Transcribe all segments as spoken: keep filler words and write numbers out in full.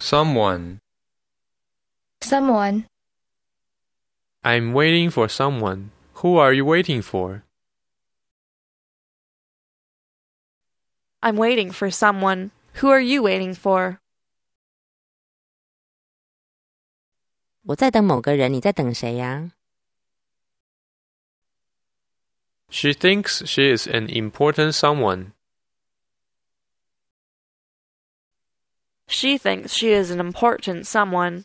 Someone. Someone. I'm waiting for someone. Who are you waiting for? I'm waiting for someone. Who are you waiting for? 我在等某个人，你在等谁呀？ She thinks she is an important someone. She thinks she is an important someone.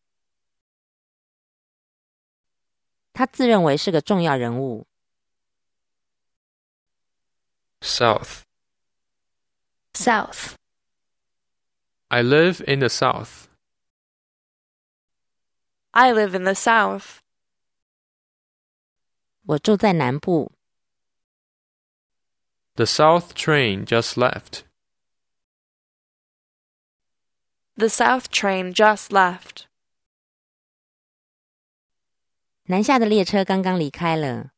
她自认为是个重要人物。 South. South. I live in the South. I live in the South. 我住在南部。 The South train just left. The South train just left. 南下的列车刚刚离开了。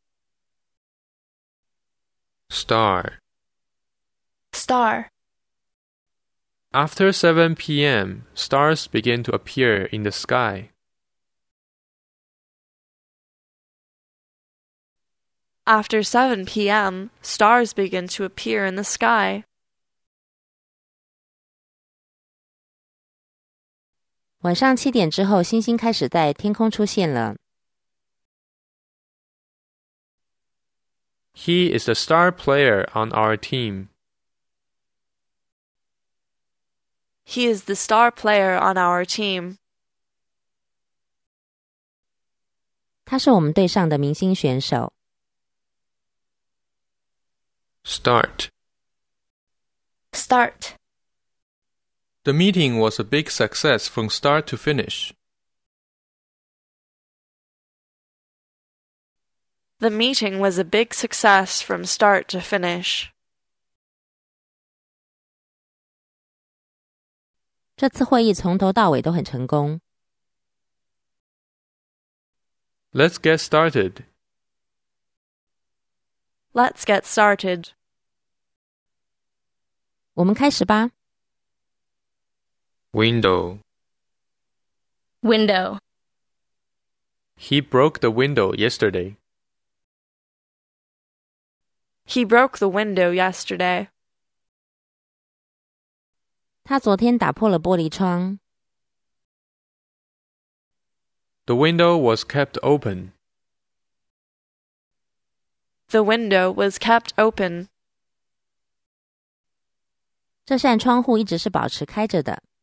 Star. Star. After seven p m, stars begin to appear in the sky. After seven p m, stars begin to appear in the sky. 晚上七点之后，星星开始在天空出现了。 He is the star player on our team. He is the star player on our team. 他是我们队上的明星选手。 Start. Start. The meeting was a big success from start to finish. The meeting was a big success from start to finish. 这次会议从头到尾都很成功。 Let's get started. Let's get started. 我们开始吧。 Window. Window. He broke the window yesterday. He broke the window yesterday. 他昨天打破了玻璃窗。 The window was kept open. The window was kept open. 这扇窗户一直是保持开着的。